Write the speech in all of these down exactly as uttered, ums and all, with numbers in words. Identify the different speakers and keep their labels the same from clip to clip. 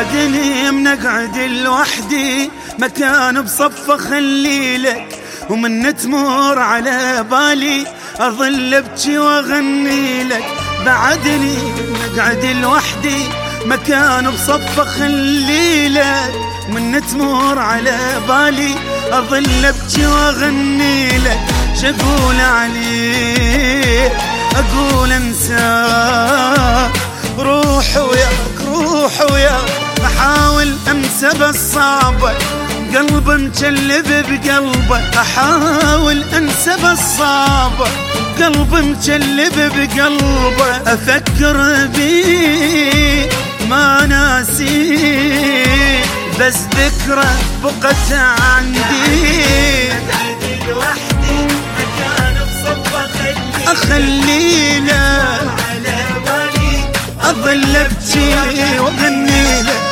Speaker 1: بعدني منقعد لوحدي مكان بصفه خليلك، ومن تمر على بالي أظل ابكي واغني لك. بعدني مقعد لوحدي مكان بصفه خليلك، من تمر على بالي أظل ابكي واغني لك. شقول عليك أقول انساك، روح وياك روح وياك، أحاول أنسى بس صعبة، قلب مجلب بقلبه. أحاول أنسى بس صعبة، قلب مجلب بقلبه. أفكر بي ما ناسي، بس ذكرى بقت عندي. لوحدي مكان بصفه أخلي له، على بالي أظل أبكي وأغني له.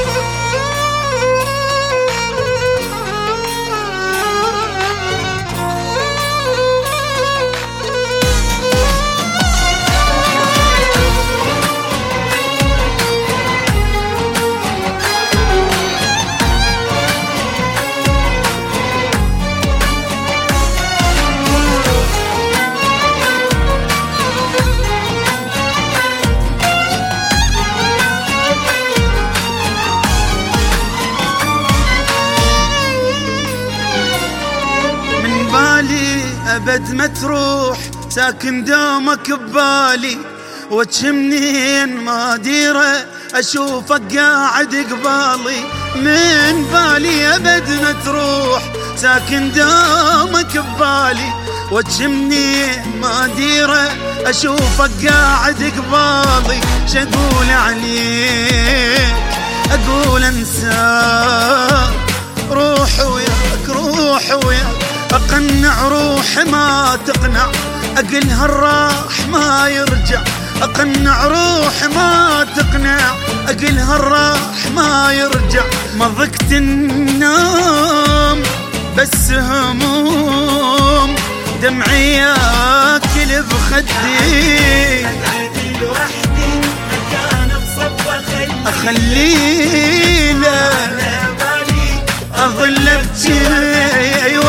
Speaker 1: أبد ما تروح ساكن دومك ببالي، وجه منين ما ديره أشوفك قاعد قبالي. من بالي أبد ما تروح ساكن دومك ببالي، وجه منين ما ديره أشوفك قاعد قبالي. شقول عليك أقول انساك، روح وياك روح وياك، أقنع روح ما تقنع، أقلها الراح ما يرجع. أقنع روح ما تقنع، أقلها الراح ما يرجع. ما ضقت النوم بس هموم، دمعي ياكل بخدي. لوحدي مكان بصفه أخلي له، أظل أبكي